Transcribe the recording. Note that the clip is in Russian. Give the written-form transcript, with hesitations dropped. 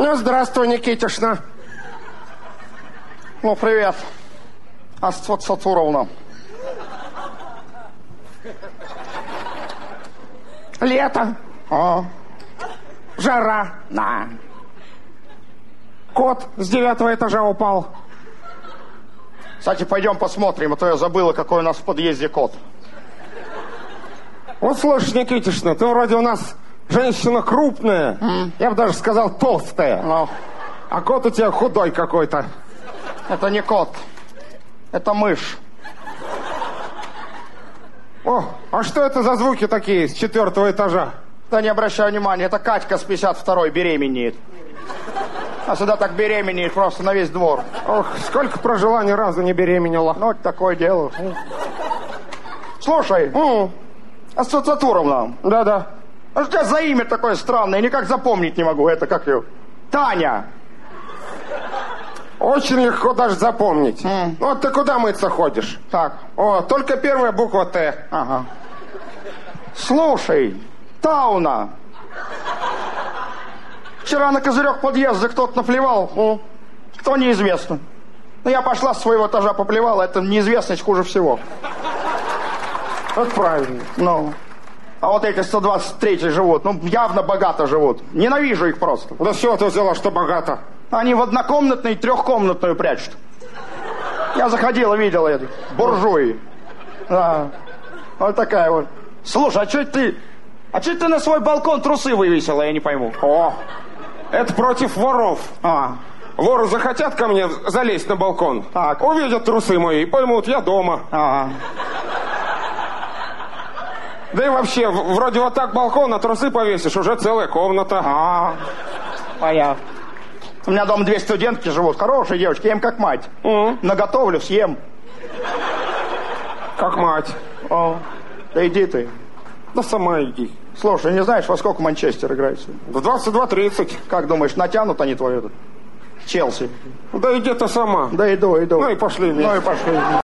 Ну, здравствуй, Никитишна. Ну, привет, Астфотсатуровна. Лето. А, Жара. да. Кот с 9-го этажа упал. Кстати, пойдем посмотрим, а то я забыла, какой у нас в подъезде кот. Вот слушай, Никитишна, ты вроде у нас женщина крупная. Я бы даже сказал толстая. Ну, А кот у тебя худой какой-то. это не кот, это мышь. О, а что это за звуки такие с 4-го этажа? Да не обращай внимания, это Катька с 52-й беременеет. А сюда так беременеет просто на весь двор. Ох, сколько прожила, ни разу не беременела. Ну, такое дело. Слушай, Астфотсатуровна, Да-да. а что у тебя за имя такое странное, никак запомнить не могу. Это как ее? Таня. Очень легко даже запомнить. Вот ты куда мыться ходишь? Так, О, только первая буква Т. ага. Слушай, Тауна. Вчера на козырек подъезда кто-то наплевал. Кто неизвестно. Ну, я пошла с своего этажа поплевала, это неизвестность хуже всего. Вот правильно. Ну, а вот эти 123 живут, ну, явно богато живут. Ненавижу их просто. Да с чего ты взяла, что богато? Они в однокомнатную и трехкомнатную прячут. Я заходила, видела это. Буржуи. Да. Вот такая вот. Слушай, а что ты на свой балкон трусы вывесила, я не пойму. О, это против воров. А, Воры захотят ко мне залезть на балкон. Так. Увидят трусы мои и поймут, я дома. ага. Да и вообще, вроде вот так балкон, а трусы повесишь, уже целая комната. Понятно. У меня дома 2 студентки живут, хорошие девочки, я им как мать. Наготовлю, съем. Как мать. Да иди ты. Да сама иди. Слушай, не знаешь, во сколько Манчестер играет сегодня? В 22:30. Как думаешь, натянут они твою Челси? Да иди ты сама. Да иду. Ну и пошли вместе. Ну и пошли.